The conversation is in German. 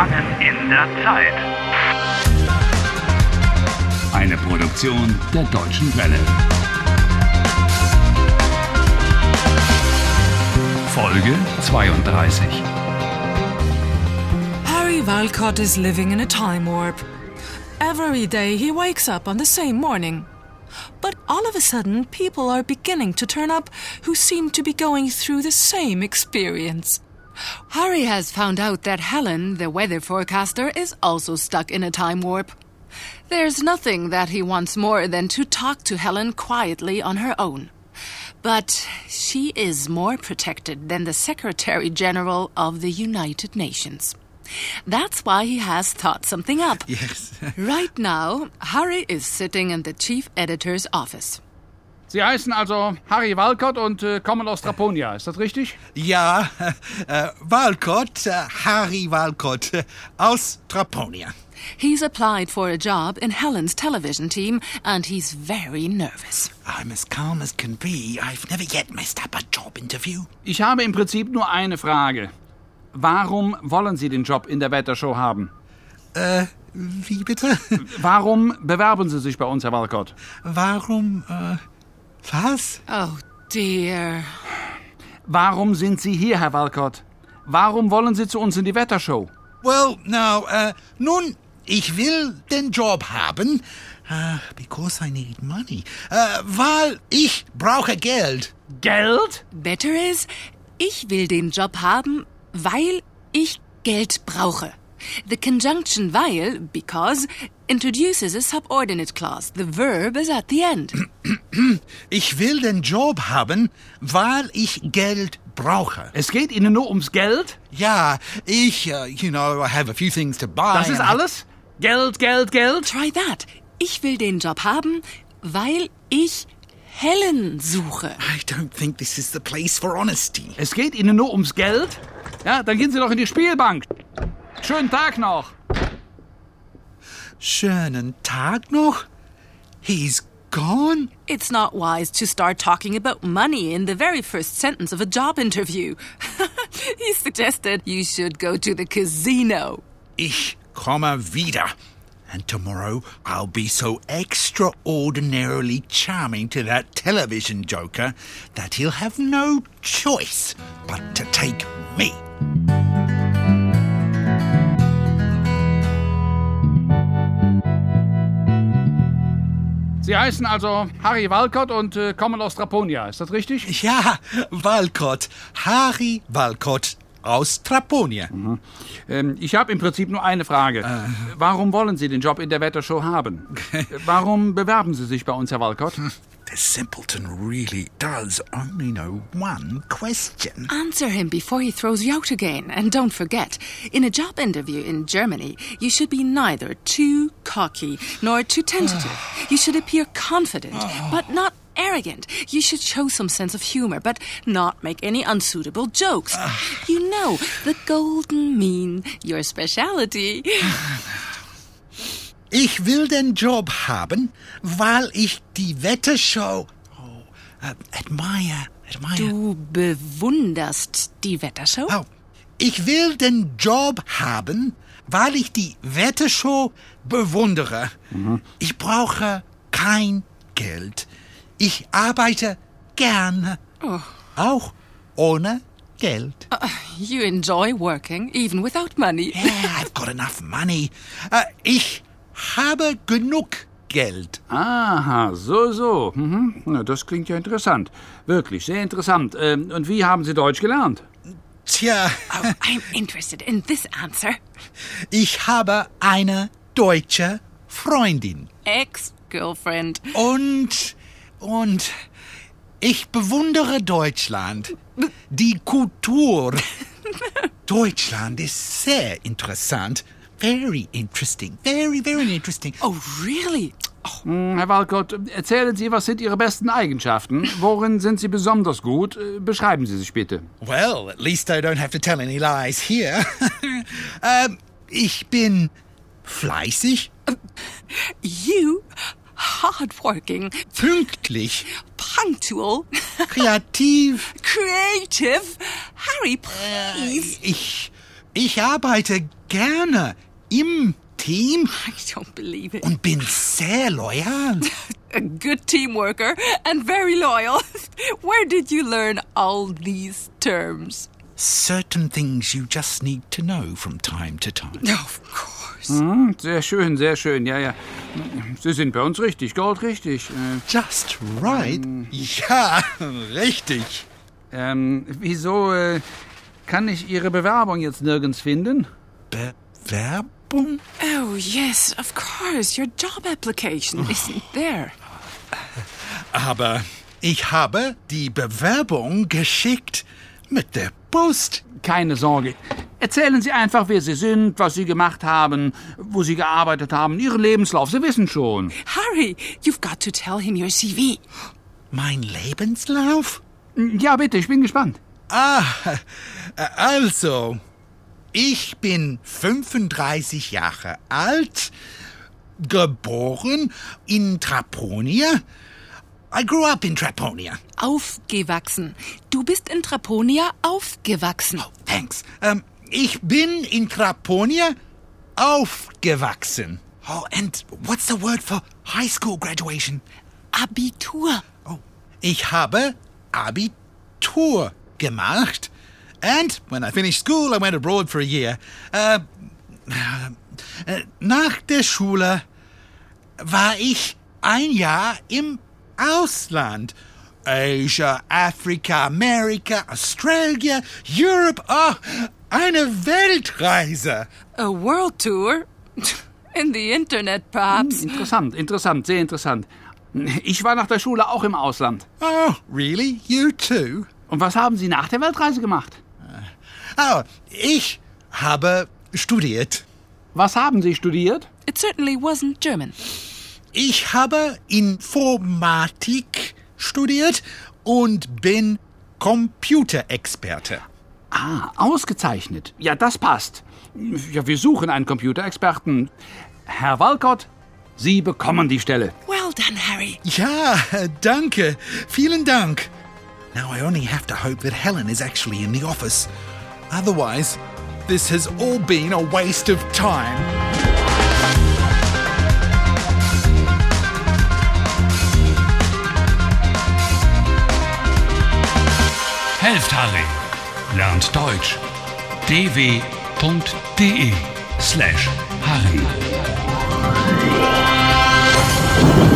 Gefangen in der Zeit. Eine Produktion der Deutschen Welle. Folge 32. Harry Walcott is living in a time warp. Every day he wakes up on the same morning. But all of a sudden, people are beginning to turn up who seem to be going through the same experience. Harry has found out that Helen, the weather forecaster, is also stuck in a time warp. There's nothing that he wants more than to talk to Helen quietly on her own. But she is more protected than the Secretary General of the United Nations. That's why he has thought something up. Yes. Right now, Harry is sitting in the chief editor's office. Sie heißen also Harry Walcott und kommen aus Traponia, ist das richtig? Ja, Walcott, Harry Walcott, aus Traponia. He's applied for a job in Helen's television team, and he's very nervous. I'm as calm as can be. I've never yet messed up a job interview. Ich habe im Prinzip nur eine Frage. Warum wollen Sie den Job in der Wettershow haben? Wie bitte? Warum bewerben Sie sich bei uns, Herr Walcott? Warum, was? Oh, dear. Warum sind Sie hier, Herr Walcott? Warum wollen Sie zu uns in die Wettershow? Well, now, nun, ich will den Job haben, because I need money, weil ich brauche Geld. Geld? Better is, ich will den Job haben, weil ich Geld brauche. The conjunction weil, because, introduces a subordinate clause. The verb is at the end. Ich will den Job haben, weil ich Geld brauche. Es geht Ihnen nur ums Geld? Ja, ich, I have a few things to buy. Das ist alles? Geld, Geld, Geld? Try that. Ich will den Job haben, weil ich Helen suche. I don't think this is the place for honesty. Es geht Ihnen nur ums Geld? Ja, dann gehen Sie doch in die Spielbank. Schönen Tag noch. Schönen Tag noch? He's gone? It's not wise to start talking about money in the very first sentence of a job interview. He suggested you should go to the casino. Ich komme wieder. And tomorrow I'll be so extraordinarily charming to that television joker that he'll have no choice but to take me. Sie heißen also Harry Walcott und kommen aus Traponia, ist das richtig? Ja, Walcott. Harry Walcott aus Traponia. Mhm. Ich habe im Prinzip nur eine Frage. Warum wollen Sie den Job in der Wettershow haben? Warum bewerben Sie sich bei uns, Herr Walcott? The simpleton really does only know one question. Answer him before he throws you out again. And don't forget, in a job interview in Germany, you should be neither too cocky nor too tentative. You should appear confident, but not arrogant. You should show some sense of humor, but not make any unsuitable jokes. You know, the golden mean, your specialty. Ich will den Job haben, weil ich die Wettershow admire. Du bewunderst die Wettershow? Oh, ich will den Job haben, weil ich die Wettershow bewundere. Mhm. Ich brauche kein Geld. Ich arbeite gerne. Oh. Auch ohne Geld. You enjoy working, even without money. Yeah, I've got enough money. Ich habe genug Geld. Aha, so. Mhm. Na, das klingt ja interessant. Wirklich, sehr interessant. Und wie haben Sie Deutsch gelernt? Tja. Oh, I'm interested in this answer. Ich habe eine deutsche Freundin. Ex-girlfriend. Und ich bewundere Deutschland. Die Kultur. Deutschland ist sehr interessant. Very interesting. Very, very interesting. Oh, really? Herr Walcott, erzählen Sie, was sind Ihre besten Eigenschaften? Worin sind Sie besonders gut? Beschreiben Sie sich bitte. Well, at least I don't have to tell any lies here. Ich bin fleißig. You, hardworking. Pünktlich. Punctual. Kreativ. Creative. Harry, please. Ich Ich arbeite gerne im Team I don't believe it. und bin sehr loyal. A good team worker and very loyal. Where did you learn all these terms? Certain things you just need to know from time to time. Of course. Sehr schön, sehr schön. Ja. Sie sind bei uns richtig, goldrichtig. Just right? Ja, richtig. Wieso kann ich Ihre Bewerbung jetzt nirgends finden? Bewerbung? Oh, yes, of course. Your job application isn't there. Aber ich habe die Bewerbung geschickt mit der Post. Keine Sorge. Erzählen Sie einfach, wer Sie sind, was Sie gemacht haben, wo Sie gearbeitet haben, Ihren Lebenslauf. Sie wissen schon. Harry, you've got to tell him your CV. Mein Lebenslauf? Ja, bitte, ich bin gespannt. Also, ich bin 35 Jahre alt, geboren in Traponia. I grew up in Traponia. Aufgewachsen. Du bist in Traponia aufgewachsen. Oh, thanks. Ich bin in Traponia aufgewachsen. Oh, and what's the word for high school graduation? Abitur. Oh, ich habe Abitur gemacht. And when I finished school, I went abroad for a year. Nach der Schule war ich ein Jahr im Ausland. Asia, Afrika, Amerika, Australia, Europe. Oh, eine Weltreise. A world tour? In the internet, perhaps. Interessant, sehr interessant. Ich war nach der Schule auch im Ausland. Oh, really? You too? Und was haben Sie nach der Weltreise gemacht? Oh, ich habe studiert. Was haben Sie studiert? It certainly wasn't German. Ich habe Informatik studiert und bin Computerexperte. Ausgezeichnet. Ja, das passt. Ja, wir suchen einen Computerexperten. Herr Walcott, Sie bekommen die Stelle. Well done, Harry. Ja, danke. Vielen Dank. Now I only have to hope that Helen is actually in the office. Otherwise, this has all been a waste of time. Helft Harry. Lernt Deutsch. dw.de/Harry.